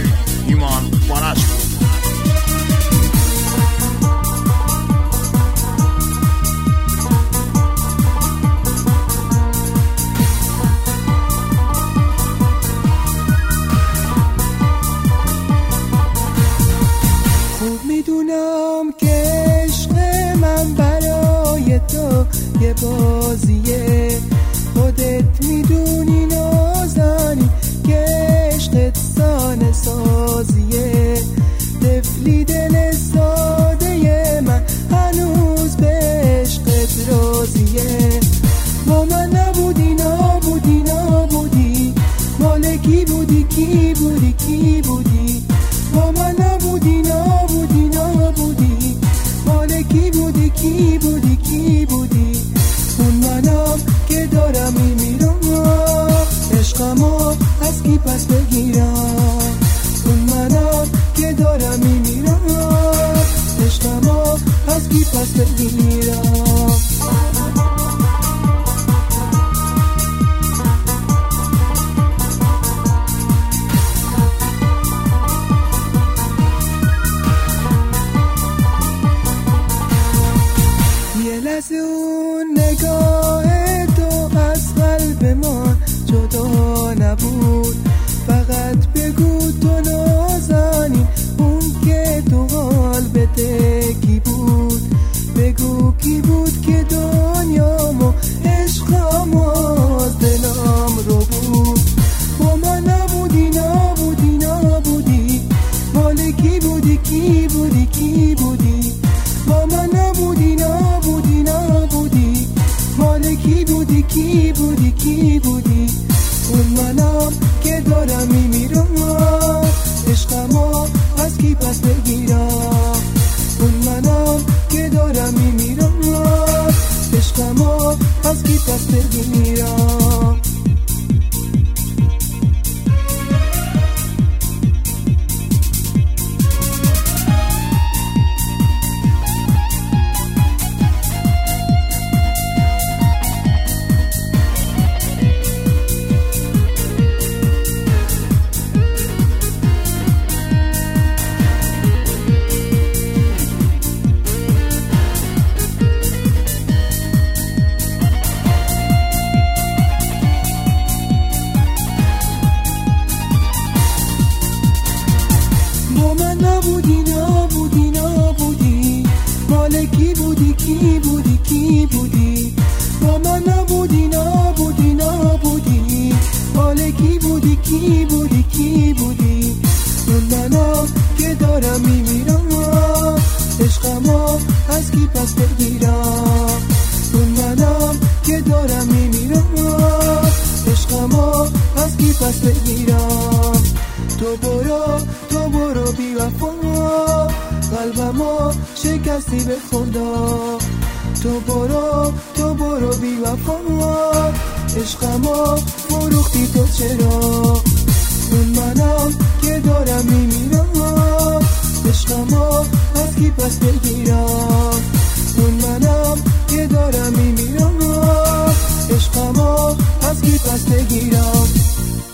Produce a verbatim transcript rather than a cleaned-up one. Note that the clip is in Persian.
ایمان بانش بود. خوب میدونم که عشق من برای تو یه بازیه، خودت میدونی نازنی که عشقت سانه سازیه. طفلی دل ساده من هنوز به عشقت راضیه. با من نبودی نبودی نبودی، مال کی بودی کی بودی کی بودی. با من نبودی نبودی نبودی، مال کی بودی کی بودی کی بودی. اون منم که دارم میمیرم، عشقمو از کی پس بگیرم. اون منم که دارم میمیرم، عشقمو از کی پس بگیرم. از اون نگاه تو از قلب ما جدا نبود. فقط بگو تو نازنین اون که تو قلبت کی بود. بگو کی بود که دنیامو عشقمو از دلم رو بود. با من نبودی نبودی نبودی، مال کی بودی کی بودی کی بودی. با من نبودی نبودی نبودی، مال کی بودی کی بودی کی بودی. اون منم که دارم میمیرم، عشقمو از کی پس بگیرم. اون منم که دارم میمیرم، عشقمو از کی پس بگیرم. نبودی نبودی نبودی، مال کی بودی کی بودی کی بودی. با من نبودی نبودی نبودی، مال کی بودی کی بودی کی بودی. اون منم که دارم میمیرم، عشقمو از کی پس بگیرم. اون منم که دارم میمیرم، عشقمو از کی پس بگیرم. تو برو تو برو بی وفا، قلبمو شکستی به خدا. تو برو تو برو بی وفا، عشقمو فروختی تو چرا. اون منم که دارم میمیرم، عشقمو از کی پس بگیرم. اون منم که دارم میمیرم، عشقمو از کی پس بگیرم.